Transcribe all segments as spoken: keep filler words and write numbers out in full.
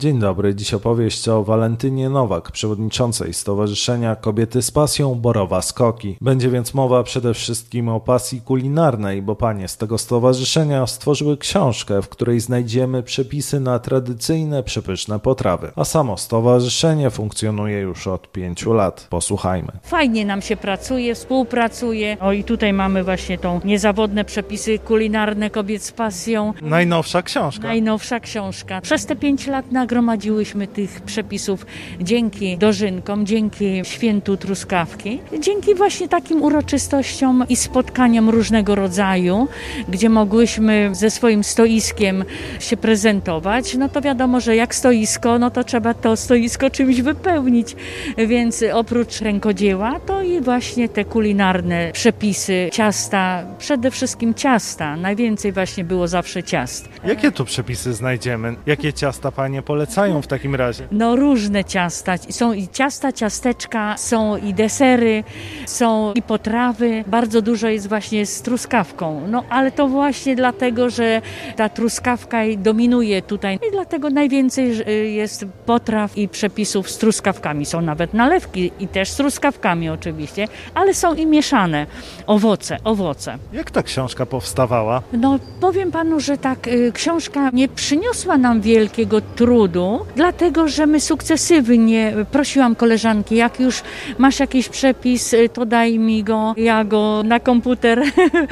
Dzień dobry, dziś opowieść o Walentynie Nowak, przewodniczącej Stowarzyszenia Kobiety z Pasją Borowa Skoki. Będzie więc mowa przede wszystkim o pasji kulinarnej, bo panie z tego stowarzyszenia stworzyły książkę, w której znajdziemy przepisy na tradycyjne, przepyszne potrawy. A samo stowarzyszenie funkcjonuje już od pięciu lat. Posłuchajmy. Fajnie nam się pracuje, współpracuje. O i tutaj mamy właśnie tą niezawodne przepisy kulinarne Kobiet z Pasją. Najnowsza książka. Najnowsza książka. Przez te pięć lat nagromadziłyśmy tych przepisów dzięki dożynkom, dzięki świętu truskawki, dzięki właśnie takim uroczystościom i spotkaniom różnego rodzaju, gdzie mogłyśmy ze swoim stoiskiem się prezentować. No to wiadomo, że jak stoisko, no to trzeba to stoisko czymś wypełnić, więc oprócz rękodzieła, to i właśnie te kulinarne przepisy, ciasta, przede wszystkim ciasta. Najwięcej właśnie było zawsze ciast. Jakie tu przepisy znajdziemy? Jakie ciasta panie polecają w takim razie? No różne ciasta. Są i ciasta, ciasteczka, są i desery, są i potrawy. Bardzo dużo jest właśnie z truskawką. No ale to właśnie dlatego, że ta truskawka dominuje tutaj i dlatego najwięcej jest potraw i przepisów z truskawkami. Są nawet nalewki i też z truskawkami oczywiście, ale są i mieszane owoce, owoce. Jak ta książka powstawała? No powiem panu, że tak, y, książka nie przyniosła nam wielkiego trudu, dlatego, że my sukcesywnie prosiłam koleżanki, jak już masz jakiś przepis, to daj mi go, ja go na komputer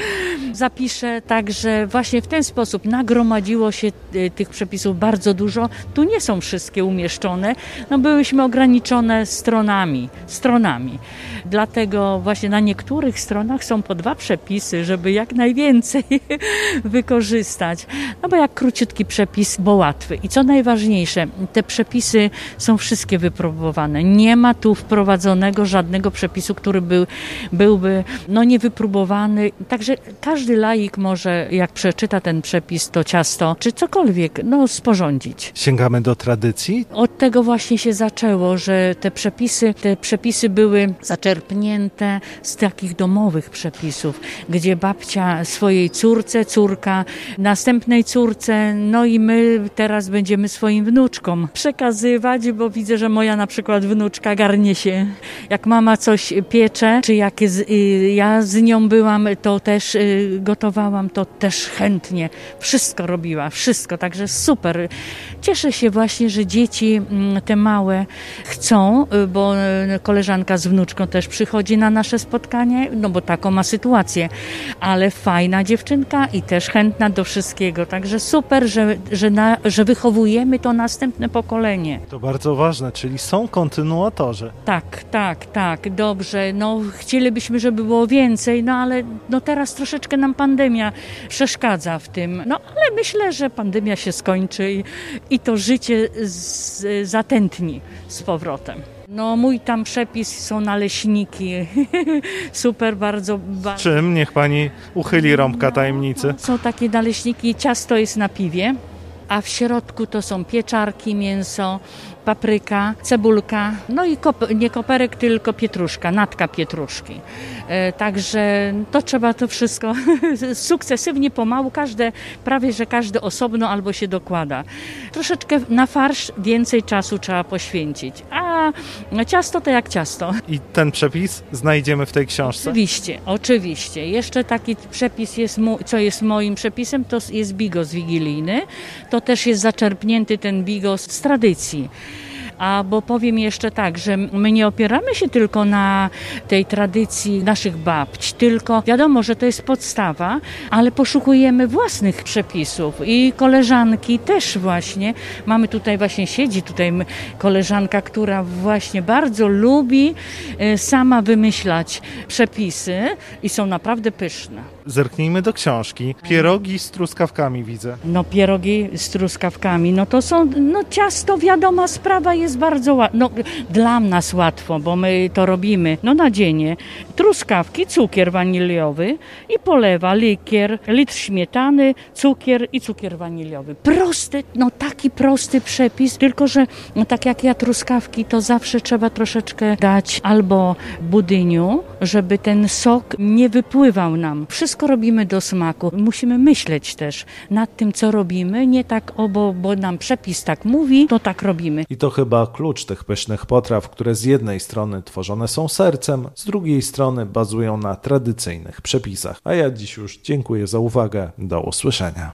zapiszę, także właśnie w ten sposób nagromadziło się y, tych przepisów bardzo dużo. Tu nie są wszystkie umieszczone, no byłyśmy ograniczone stronami, stronami. Dlatego właśnie na niektórych stronach są po dwa przepisy, żeby jak najwięcej wykorzystać. No bo jak króciutki przepis, bo łatwy. I co najważniejsze, te przepisy są wszystkie wypróbowane. Nie ma tu wprowadzonego żadnego przepisu, który był, byłby no niewypróbowany. Także każdy laik może, jak przeczyta ten przepis, to ciasto, czy cokolwiek, no sporządzić. Sięgamy do tradycji? Od tego właśnie się zaczęło, że te przepisy, te przepisy były zaczerpnięte z takich domowych przepisów, gdzie babcia swojej córce, córka następnej córce, no i my teraz będziemy swoim wnuczkom przekazywać, bo widzę, że moja na przykład wnuczka garnie się. Jak mama coś piecze, czy jak z, y, ja z nią byłam, to też y, gotowałam, to też chętnie wszystko robiła, wszystko, także super. Cieszę się właśnie, że dzieci y, te małe chcą, y, bo y, koleżanka z wnuczką też przychodzi na nasze spotkanie, no bo taką ma sytuację, ale fajna dziewczynka i też chętna do wszystkiego, także super, że, że, na, że wychowujemy to następne pokolenie. To bardzo ważne, czyli są kontynuatorzy. Tak, tak, tak, dobrze, no chcielibyśmy, żeby było więcej, no ale no teraz troszeczkę nam pandemia przeszkadza w tym, no ale myślę, że pandemia się skończy i, i to życie z, zatętni z powrotem. No mój tam przepis są naleśniki, super, bardzo... bardzo. Czym? Niech pani uchyli rąbka tajemnicy. No, są takie naleśniki, ciasto jest na piwie, a w środku to są pieczarki, mięso, papryka, cebulka, no i kop- nie koperek, tylko pietruszka, natka pietruszki. E, także to trzeba to wszystko sukcesywnie, pomału, każde, prawie że każde osobno albo się dokłada. Troszeczkę na farsz więcej czasu trzeba poświęcić, a ciasto to jak ciasto. I ten przepis znajdziemy w tej książce? Oczywiście, oczywiście. Jeszcze taki przepis jest, mu, co jest moim przepisem, to jest bigos wigilijny. To też jest zaczerpnięty ten bigos z tradycji. A bo powiem jeszcze tak, że my nie opieramy się tylko na tej tradycji naszych babć, tylko wiadomo, że to jest podstawa, ale poszukujemy własnych przepisów i koleżanki też właśnie. Mamy tutaj właśnie, siedzi tutaj koleżanka, która właśnie bardzo lubi sama wymyślać przepisy i są naprawdę pyszne. Zerknijmy do książki. Pierogi z truskawkami widzę. No pierogi z truskawkami, no to są, no ciasto, wiadoma sprawa, jest bardzo łatwa. No dla nas łatwo, bo my to robimy, no na dzień. Truskawki, cukier waniliowy i polewa, likier, litr śmietany, cukier i cukier waniliowy. Prosty, no taki prosty przepis, tylko że no tak jak ja truskawki, to zawsze trzeba troszeczkę dać albo budyniu, żeby ten sok nie wypływał nam. Wszystko wszystko robimy do smaku. Musimy myśleć też nad tym, co robimy, nie tak, o, bo, bo nam przepis tak mówi, to tak robimy. I to chyba klucz tych pysznych potraw, które z jednej strony tworzone są sercem, z drugiej strony bazują na tradycyjnych przepisach. A ja dziś już dziękuję za uwagę. Do usłyszenia.